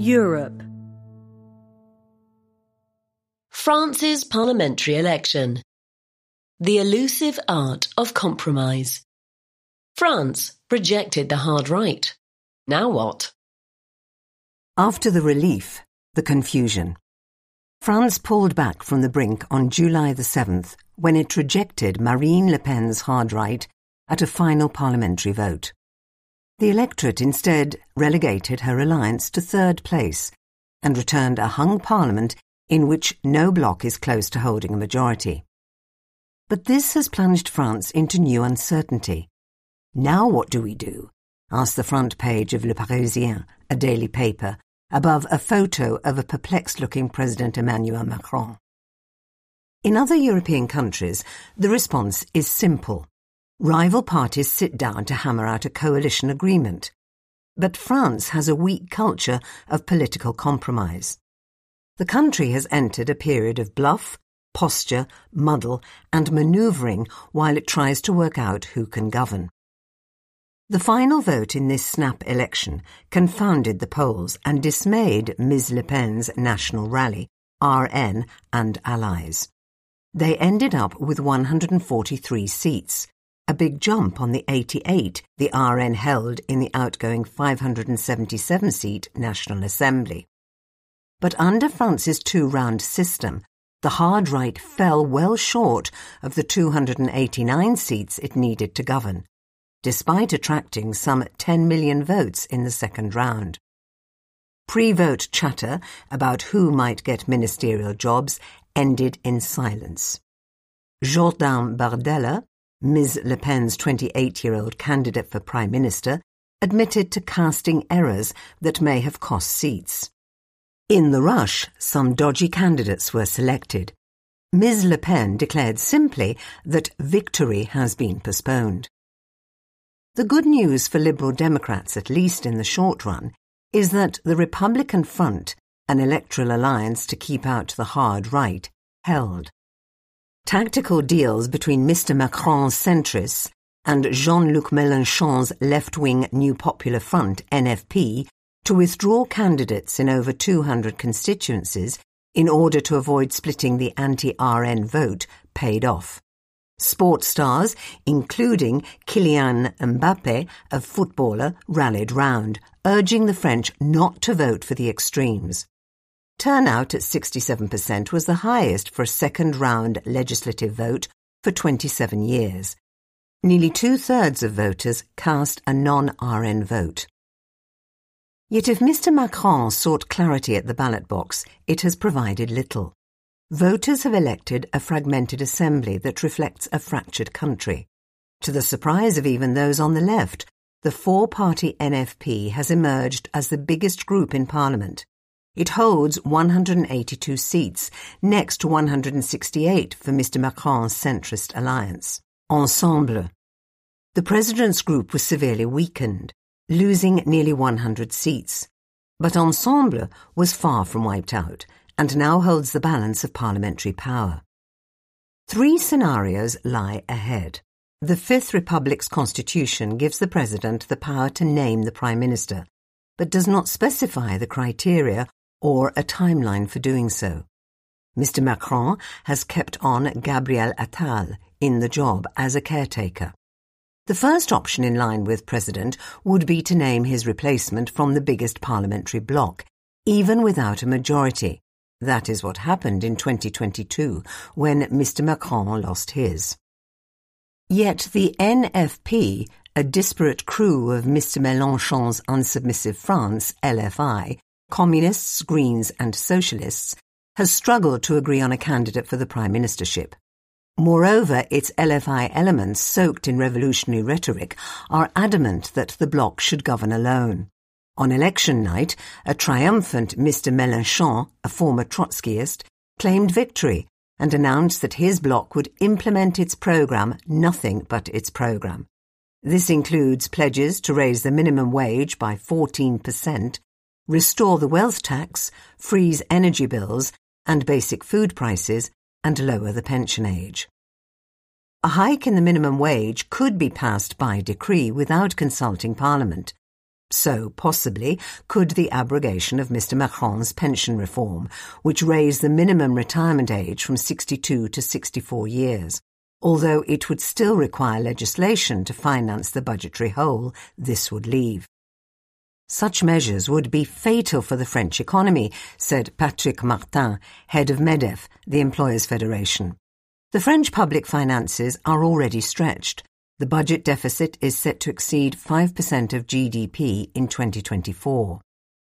Europe. France's parliamentary election. The elusive art of compromise. France rejected the hard right. Now what? After the relief, the confusion. France pulled back from the brink on July the 7th when it rejected Marine Le Pen's hard right at a final parliamentary vote. The electorate instead relegated her alliance to third place and returned a hung parliament in which no bloc is close to holding a majority. But this has plunged France into new uncertainty. Now what do we do? Asked the front page of Le Parisien, a daily paper, above a photo of a perplexed-looking President Emmanuel Macron. In other European countries, the response is simple. Rival parties sit down to hammer out a coalition agreement. But France has a weak culture of political compromise. The country has entered a period of bluff, posture, muddle, and manoeuvring while it tries to work out who can govern. The final vote in this snap election confounded the polls and dismayed Ms. Le Pen's National Rally, RN, and allies. They ended up with 143 seats, a big jump on the 88 the RN held in the outgoing 577-seat National Assembly. But under France's two-round system, the hard right fell well short of the 289 seats it needed to govern, despite attracting some 10 million votes in the second round. Pre-vote chatter about who might get ministerial jobs ended in silence. Jordan Bardella, Ms. Le Pen's 28-year-old candidate for Prime Minister, admitted to casting errors that may have cost seats. In the rush, some dodgy candidates were selected. Ms. Le Pen declared simply that victory has been postponed. The good news for Liberal Democrats, at least in the short run, is that the Republican Front, an electoral alliance to keep out the hard right, held. Tactical deals between Mr. Macron's centrists and Jean-Luc Mélenchon's left-wing New Popular Front, NFP, to withdraw candidates in over 200 constituencies in order to avoid splitting the anti-RN vote paid off. Sports stars, including Kylian Mbappé, a footballer, rallied round, urging the French not to vote for the extremes. Turnout at 67% was the highest for a second-round legislative vote for 27 years. Nearly two-thirds of voters cast a non-RN vote. Yet if Mr. Macron sought clarity at the ballot box, it has provided little. Voters have elected a fragmented assembly that reflects a fractured country. To the surprise of even those on the left, the four-party NFP has emerged as the biggest group in Parliament. It holds 182 seats, next to 168 for Mr. Macron's centrist alliance. Ensemble. The President's group was severely weakened, losing nearly 100 seats. But Ensemble was far from wiped out and now holds the balance of parliamentary power. Three scenarios lie ahead. The Fifth Republic's constitution gives the President the power to name the Prime Minister, but does not specify the criteria or a timeline for doing so. Mr. Macron has kept on Gabriel Attal in the job as a caretaker. The first option in line with President would be to name his replacement from the biggest parliamentary bloc, even without a majority. That is what happened in 2022, when Mr. Macron lost his. Yet the NFP, a disparate crew of Mr. Mélenchon's unsubmissive France, LFI, Communists, Greens and Socialists, has struggled to agree on a candidate for the Prime Ministership. Moreover, its LFI elements, soaked in revolutionary rhetoric, are adamant that the bloc should govern alone. On election night, a triumphant Mr. Mélenchon, a former Trotskyist, claimed victory and announced that his bloc would implement its programme, nothing but its programme. This includes pledges to raise the minimum wage by 14%, restore the wealth tax, freeze energy bills and basic food prices, and lower the pension age. A hike in the minimum wage could be passed by decree without consulting Parliament, So, possibly, could the abrogation of Mr. Macron's pension reform, which raised the minimum retirement age from 62 to 64 years. Although it would still require legislation to finance the budgetary hole this would leave. Such measures would be fatal for the French economy, said Patrick Martin, head of MEDEF, the Employers' Federation. The French public finances are already stretched. The budget deficit is set to exceed 5% of GDP in 2024.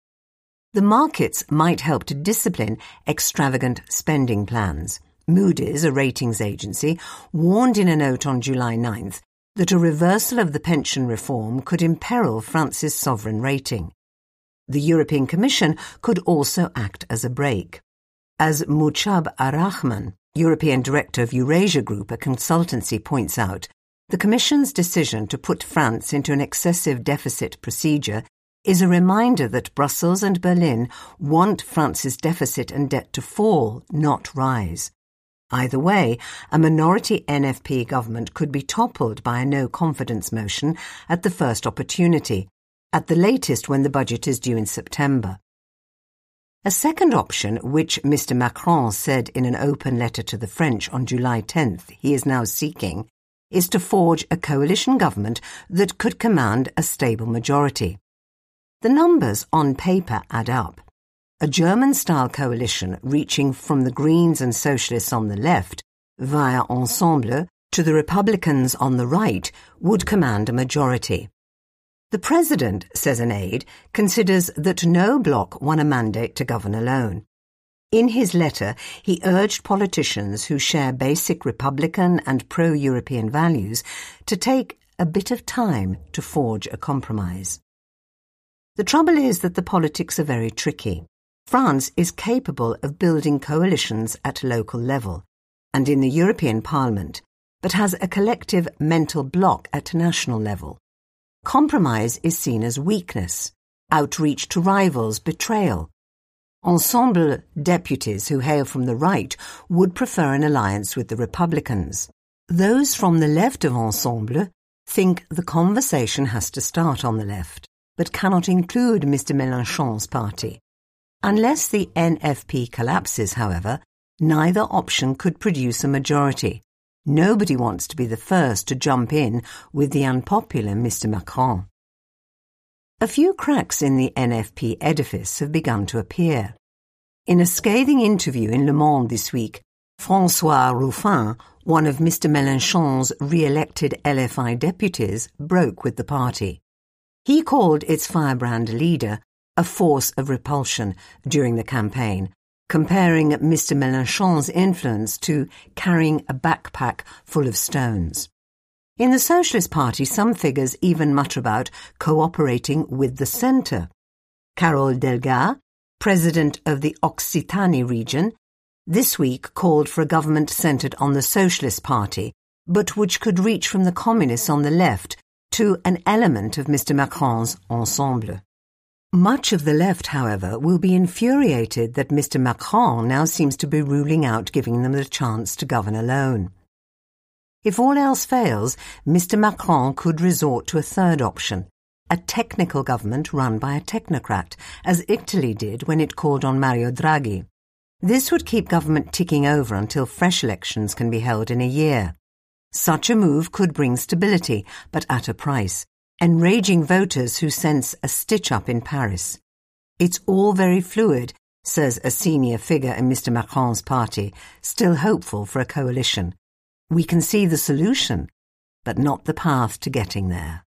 The markets might help to discipline extravagant spending plans. Moody's, a ratings agency, warned in a note on July 9th that a reversal of the pension reform could imperil France's sovereign rating. The European Commission could also act as a brake. As Muchab Arrahman, European Director of Eurasia Group, a consultancy, points out, the Commission's decision to put France into an excessive deficit procedure is a reminder that Brussels and Berlin want France's deficit and debt to fall, not rise. Either way, a minority NFP government could be toppled by a no-confidence motion at the first opportunity, at the latest when the budget is due in September. A second option, which Mr. Macron said in an open letter to the French on July 10th he is now seeking, is to forge a coalition government that could command a stable majority. The numbers on paper add up. A German-style coalition reaching from the Greens and Socialists on the left, via Ensemble, to the Republicans on the right, would command a majority. The President, says an aide, considers that no bloc won a mandate to govern alone. In his letter, he urged politicians who share basic Republican and pro-European values to take a bit of time to forge a compromise. The trouble is that the politics are very tricky. France is capable of building coalitions at local level and in the European Parliament, but has a collective mental block at national level. Compromise is seen as weakness, outreach to rivals, betrayal. Ensemble deputies who hail from the right would prefer an alliance with the Republicans. Those from the left of Ensemble think the conversation has to start on the left, but cannot include Mr. Mélenchon's party. Unless the NFP collapses, however, neither option could produce a majority. Nobody wants to be the first to jump in with the unpopular Mr. Macron. A few cracks in the NFP edifice have begun to appear. In a scathing interview in Le Monde this week, François Ruffin, one of Mr. Mélenchon's re-elected LFI deputies, broke with the party. He called its firebrand leader a force of repulsion during the campaign, comparing Mr. Mélenchon's influence to carrying a backpack full of stones. In the Socialist Party, some figures even mutter about cooperating with the centre. Carole Delga, president of the Occitanie region, this week called for a government centred on the Socialist Party, but which could reach from the communists on the left to an element of Mr. Macron's Ensemble. Much of the left, however, will be infuriated that Mr. Macron now seems to be ruling out giving them the chance to govern alone. If all else fails, Mr. Macron could resort to a third option, a technical government run by a technocrat, as Italy did when it called on Mario Draghi. This would keep government ticking over until fresh elections can be held in a year. Such a move could bring stability, but at a price, enraging voters who sense a stitch-up in Paris. It's all very fluid, says a senior figure in Mr. Macron's party, still hopeful for a coalition. We can see the solution, but not the path to getting there.